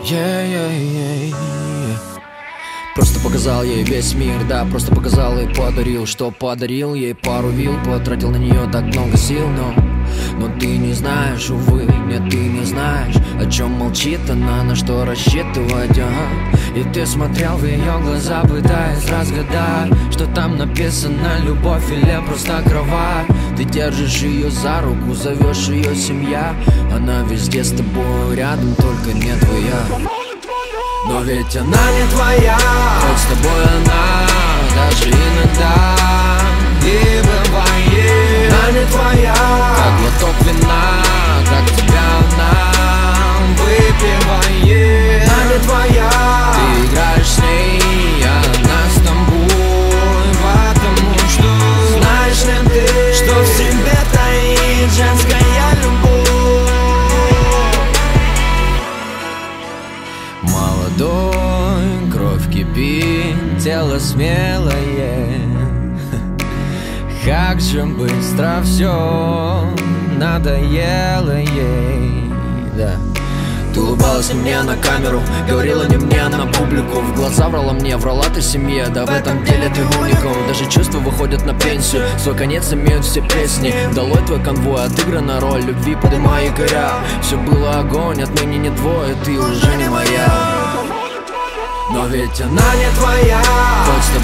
Просто показал ей весь мир, да, просто показал и подарил. Что подарил ей пару вил, потратил на нее так много сил. Но ты не знаешь, увы, нет, ты не знаешь, о чем молчит она, на что рассчитывать, И ты смотрел в ее глаза, пытаясь разгадать, что там написано, любовь или просто кровать. Ты держишь ее за руку, зовешь ее семья, она везде с тобой рядом, только не твоя. Но ведь она не твоя, хоть с тобой она даже иногда и бывает. Она не твоя, как глоток вина, как тебя она выпивает. Она не твоя, ты играешь с ней, а она с тобой, потому что знаешь ли ты, что в себе таит женская любовь. Молодой, кровь кипит, тело смелое. Как же быстро все надоело ей, да. Ты улыбалась не мне на камеру, говорила не мне, а на публику. В глаза врала мне, врала ты семье, да в этом деле ты уникум. Даже чувства выходят на пенсию, свой конец имеют все песни. Долой твой конвой, отыграна роль любви, подымай якоря. Все было огонь, отныне не двое, ты уже не моя. Но ведь она не твоя, хоть с